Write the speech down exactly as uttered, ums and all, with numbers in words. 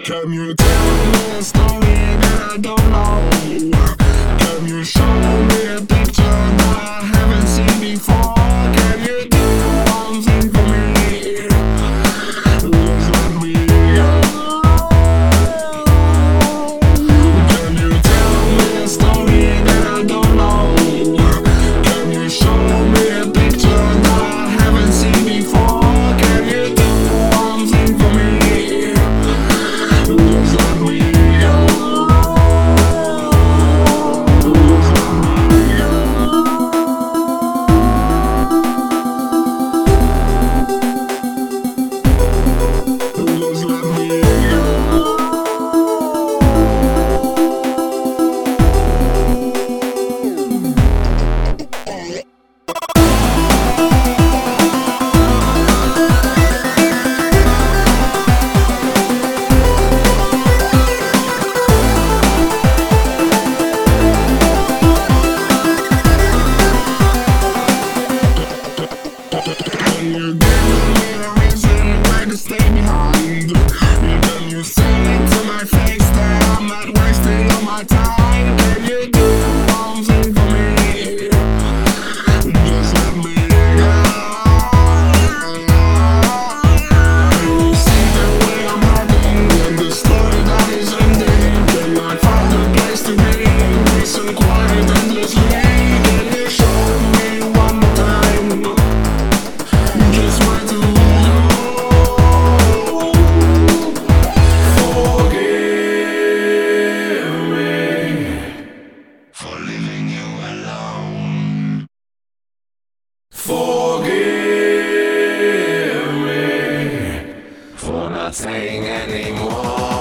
Can you tell me a story that I don't know? Can you show me a picture that I haven't seen before? Can you do one thing for me? Just let me know. Can you tell me a story that I don't know? Can you show me a picture that I haven't seen before? Can you do one thing for me? Just let me know. Just let me know. Just let me know. You give me a reason why to stay behind. Can you say it to my face that I'm not wasting all my time? Can you do one thing for me? Just let me know. You see the way I'm having and the story that is ending. Can I find a place to be? Peace and quiet endlessly. Can you show me one more time? Just want to know. Forgive me for leaving you alone. Forgive me for not saying anymore.